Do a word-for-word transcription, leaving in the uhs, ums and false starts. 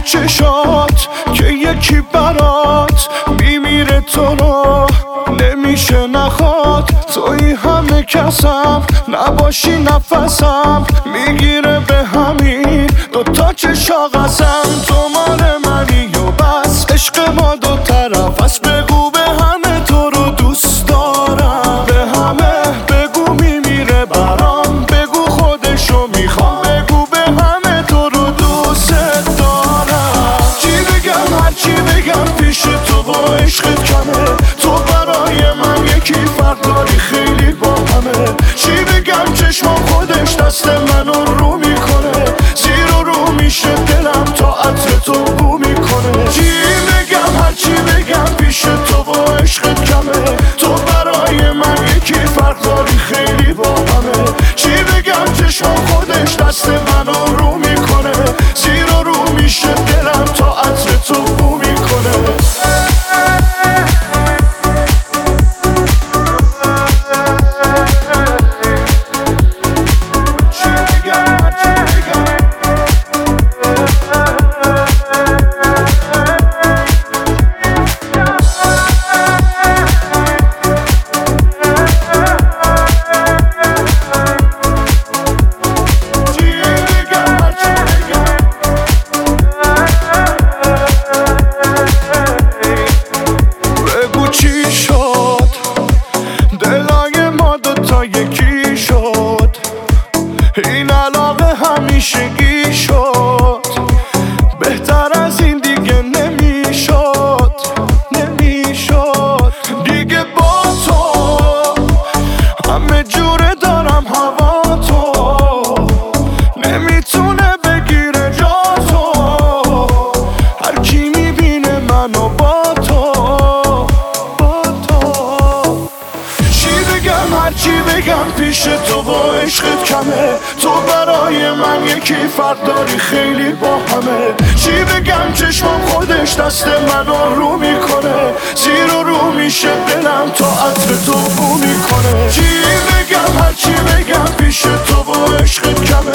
چشات که یکی برات میمیره تو رو نمیشه نخواد. توی همه کسم نباشی نفسم میگیره به همین دوتا چشا قسم. تو مال منی و بس عشق ما دو طرف است. بگو به همه تو رو دوست دارم، به همه بگو میمیره برام، بگو خودشو میخوام، بگو به همه تو رو دوست دارم. چی بگم هرچی بگم پیش تو با عشقت کمه. تو برای من یکی فرق داری خیلی با همه. چی بگم چشمام خودش دست منو رو میکنه، زیر و رو میشه دلم تا عطر تو بو میکنه. چی بگم هرچی بگم پیش تو با عشقت کمه. تو برای من یکی فرق داری خیلی با همه. چی بگم چشمام خودش دست منو رو میکنه، زیر و رو میشه دلم تا عطر تو بو میکنه. یکی شد این علاقه همیشگی شد، بهتر از این دیگه نمیشد نمیشد دیگه. با تو همه جوره دارم هوا تو نمیتونه بگیره جا تو. هر کی میبینه منو با تو با تو. چی بگم هرچی بگم پیش تو با عشقت کمه. تو برای من یکی فرق داری خیلی با همه. چی بگم چشمام خودش دست منو رو میکنه، زیر و رو میشه دلم تا عطر تو بو میکنه. چی بگم هرچی بگم پیش تو با عشقت کمه.